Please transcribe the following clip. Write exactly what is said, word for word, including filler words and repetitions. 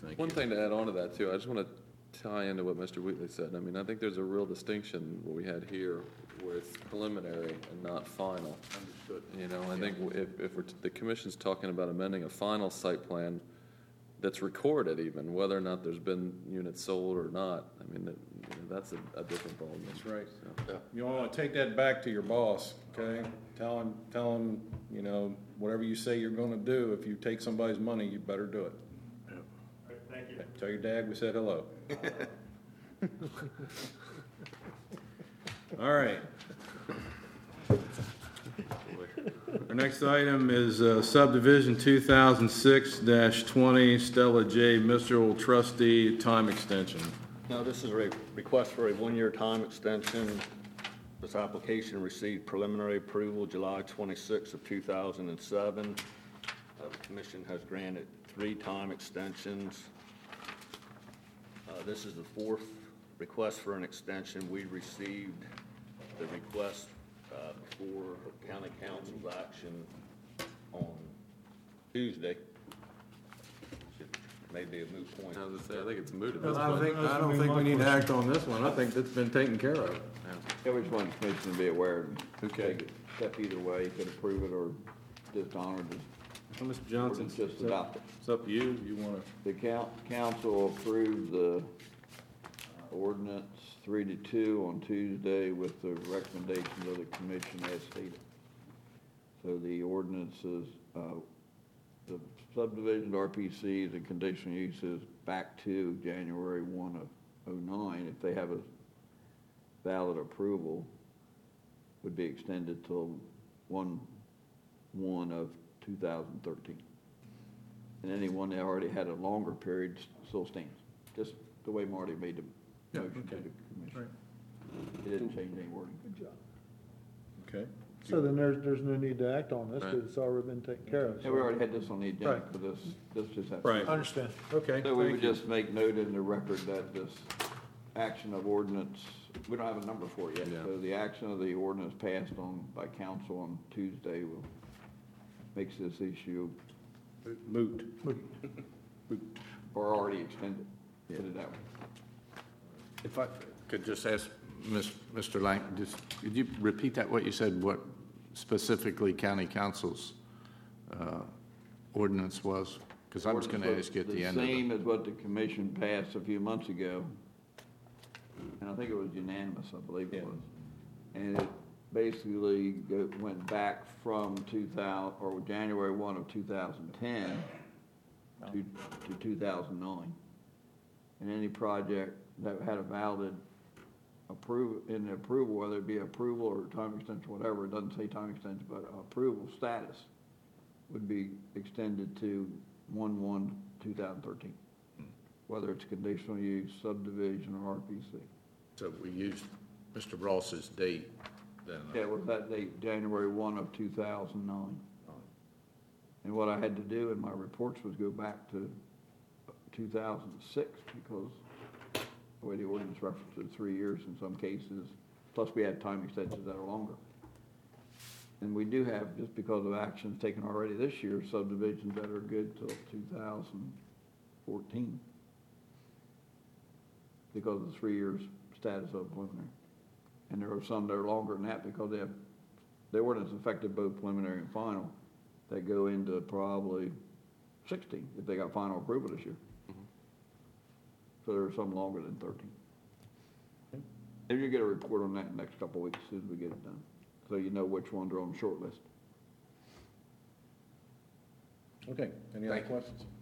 Thank One you. thing to add on to that too, I just want to tie into what Mister Wheatley said. I mean, I think there's a real distinction what we had here where it's preliminary and not final. Understood. You know, I think if, if we're, the commission's talking about amending a final site plan that's recorded even, whether or not there's been units sold or not, I mean, that, you know, that's a, a different ballgame. That's right. So, You want to take that back to your boss, okay? Tell him, tell him, you know, whatever you say you're going to do, if you take somebody's money, you better do it. Thank you. Tell your dad we said hello. All right. Our next item is uh, subdivision two thousand six twenty Stella J. Mitchell trustee time extension. Now, this is a re- request for a one-year time extension. This application received preliminary approval July twenty-sixth of two thousand seven. Uh, the commission has granted three time extensions. Uh, this is the fourth request for an extension. We received the request uh, before county council's action on Tuesday. Should- Maybe a moot point. I was gonna say, I think it's mooted. I don't think, I don't think we need to act on this one. I think that's been taken care of. Yeah, we just want the commission to be aware. and Okay. take it Step either way, you could approve it or dishonor it. So, Mister Johnson, It's just adopted. it's up to you. You want to, The coun- council approved the ordinance three to two on Tuesday with the recommendations of the commission as stated. So the ordinances, uh, the subdivision R P Cs and conditional uses back to January one of oh nine, if they have a valid approval, would be extended till one, one of two thousand thirteen. And anyone that already had a longer period still stands, just the way Marty made the Yeah, motion to okay. the commission. Right. It didn't change any wording. Good job. okay. So then there's, there's no need to act on this, Right. because it's already been taken care of. Yeah, we already had this on the agenda Right. for this, this just has. Right. I understand. Okay, So we thank would you. just make note in the record that this action of ordinance, we don't have a number for it yet. Yeah. So the action of the ordinance passed on by council on Tuesday will, makes this issue, Moot. or already extended, put it that way. If I could just ask Miz- Mister Lang, just, could you repeat that, what you said, what specifically county council's uh, ordinance was? Because I was going to Ordinance ask you at was the end of The same it. as what the commission passed a few months ago, and I think it was unanimous, I believe Yeah. it was. And it basically go- went back from two thousand, or January one of two thousand ten to, to two thousand nine. And any project that had a valid approve, in the approval, whether it be approval or time extension, whatever, it doesn't say time extension, but approval status would be extended to one one two thousand thirteen, whether it's conditional use, subdivision, or R P C. So we used Mister Ross's date then. uh, Yeah, it was that date, January one of two thousand nine. And what I had to do in my reports was go back to two thousand six, because the way the ordinance referenced it, three years in some cases, plus we had time extensions that are longer. And we do have, just because of actions taken already this year, subdivisions that are good till two thousand fourteen. Because of the three years status of preliminary. And there are some that are longer than that because they have, the ordinance affected both preliminary and final, that go into probably sixteen, if they got final approval this year. So there are some longer than thirteen. And you get a report on that in the next couple of weeks, as soon as we get it done, so you know which ones are on the short list. Okay, any other Thank you. questions?